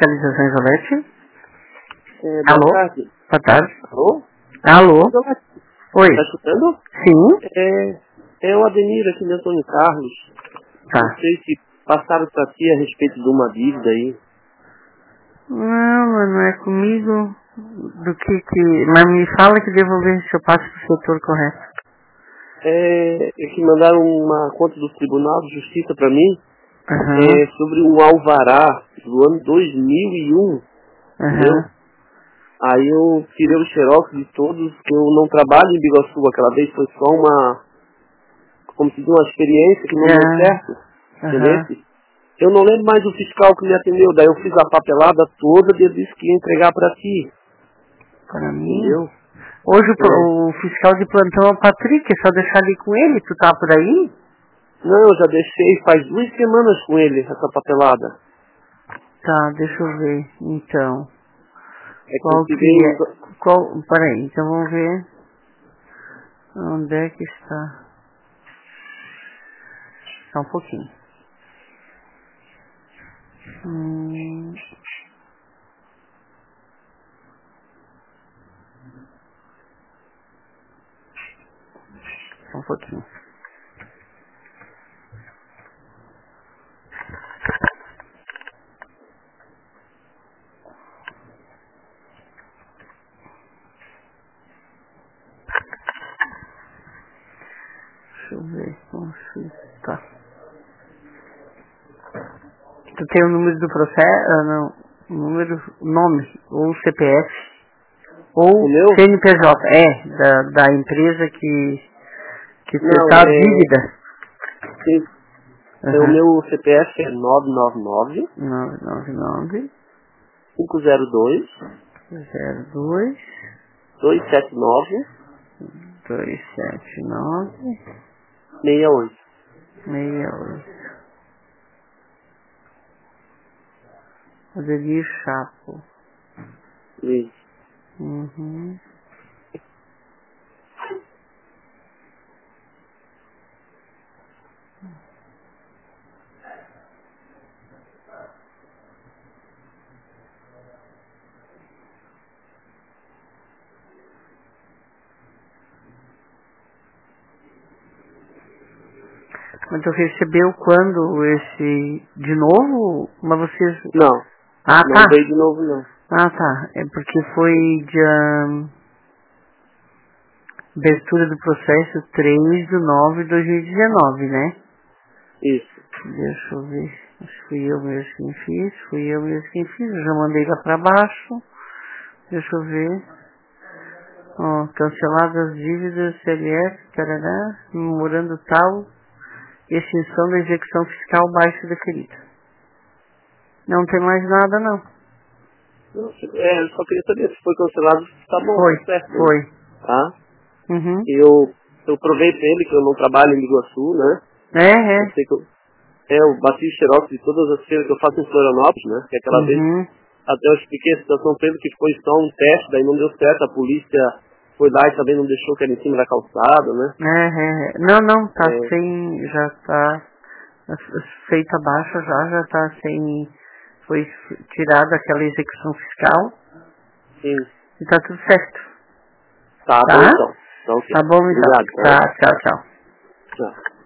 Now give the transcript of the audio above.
Fiscalização Isolete. Boa Alô? tarde. Boa tarde. Alô? Alô? Oi. Tá escutando? Sim. É o Ademir aqui de Antônio Carlos. Tá. Não sei se passaram pra ti a respeito de uma dívida aí. Não é comigo. Mas me fala que devolver se eu passo pro setor correto. É que mandaram uma conta do Tribunal de Justiça pra mim Aham. sobre um alvará do ano 2001, entendeu? Aham. Aí eu tirei o xerox de todos, que eu não trabalho em Biguaçu, aquela vez foi só como se diz, uma experiência que não deu certo, Aham. entendeu? Eu não lembro mais do fiscal que me atendeu, daí eu fiz a papelada toda e ele disse que ia entregar pra ti, Para mim. entendeu? Hoje o fiscal de plantão é o Patrick, é só deixar ali com ele, tu tá por aí? Não, eu já deixei faz 2 semanas com ele, essa papelada. Tá, deixa eu ver, então. É que Qual eu que tirei é? Peraí, então vamos ver. Onde é que está? Só um pouquinho. Só um pouquinho. Deixa eu ver como tá. Tu tem o número do processo? Não. Nome, ou CPF, ou o meu? CNPJ, da empresa que Não, tá a dívida. sim, o meu CPF é 999 999 502 02 279 279 68. 68. Adelir Chapo. Isso. Uhum. Mas tu recebeu quando esse de novo? Mas vocês. Não, Ah, não tá. veio de novo não. Ah, tá. É porque foi de abertura do processo 3/9/2019, né? Isso. Deixa eu ver. Acho que fui eu mesmo quem fiz. Eu já mandei lá pra baixo. Deixa eu ver. Ó, canceladas dívidas, CLF, tarará, memorando tal, extinção da execução fiscal baixa deferida. Não tem mais nada, não. Eu só queria saber se foi cancelado, se tá bom, Foi, tá certo. foi. Tá? Uhum. Eu provei pra ele que eu não trabalho em Iguaçu, né? Eu sei que eu bati o xerox de todas as feiras que eu faço em Florianópolis, né? Que aquela vez, até eu expliquei a situação pra ele que foi só um teste, daí não deu certo, a polícia foi lá e também não deixou que era em cima da calçada, né? Não, tá sem, já tá feita a baixa, já tá sem, foi tirada aquela execução fiscal. Sim. E tá tudo certo. Tá bom então. Tá bom então. Obrigado, Tá, tchau. Tchau.